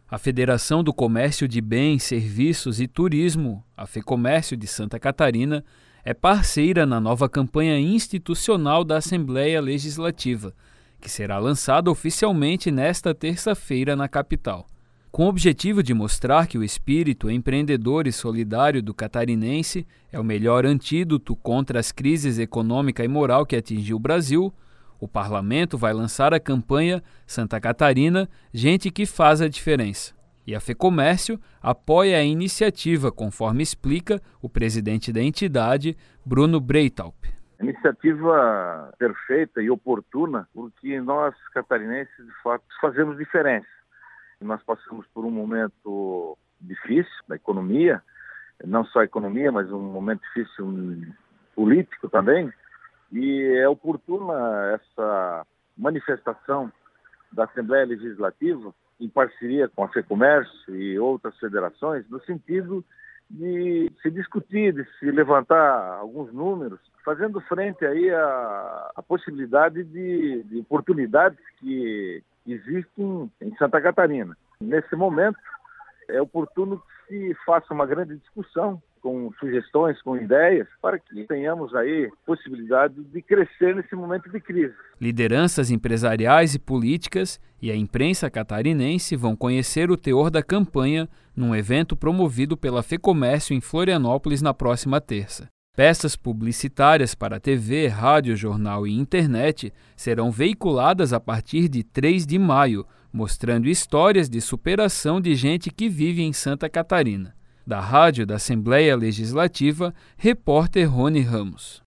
A Federação do Comércio de Bens, Serviços e Turismo, a FEComércio de Santa Catarina, é parceira na nova campanha institucional da Assembleia Legislativa, que será lançada oficialmente nesta terça-feira na capital. Com o objetivo de mostrar que o espírito empreendedor e solidário do catarinense é o melhor antídoto contra as crises econômica e moral que atingiu o Brasil, o parlamento vai lançar a campanha Santa Catarina, Gente que Faz a Diferença. E a FEComércio apoia a iniciativa, conforme explica o presidente da entidade, Bruno Breithaupt. Iniciativa perfeita e oportuna, porque nós catarinenses, de fato, fazemos diferença. Nós passamos por um momento difícil da economia, não só a economia, mas um momento difícil político também, e é oportuna essa manifestação da Assembleia Legislativa, em parceria com a FEComércio e outras federações, no sentido de se discutir, de se levantar alguns números, fazendo frente aí à possibilidade de oportunidades que existem em Santa Catarina. Nesse momento, é oportuno que se faça uma grande discussão, com sugestões, com ideias, para que tenhamos aí possibilidade de crescer nesse momento de crise. Lideranças empresariais e políticas e a imprensa catarinense vão conhecer o teor da campanha num evento promovido pela FEComércio em Florianópolis na próxima terça. Peças publicitárias para TV, rádio, jornal e internet serão veiculadas a partir de 3 de maio, mostrando histórias de superação de gente que vive em Santa Catarina. Da Rádio da Assembleia Legislativa, repórter Rony Ramos.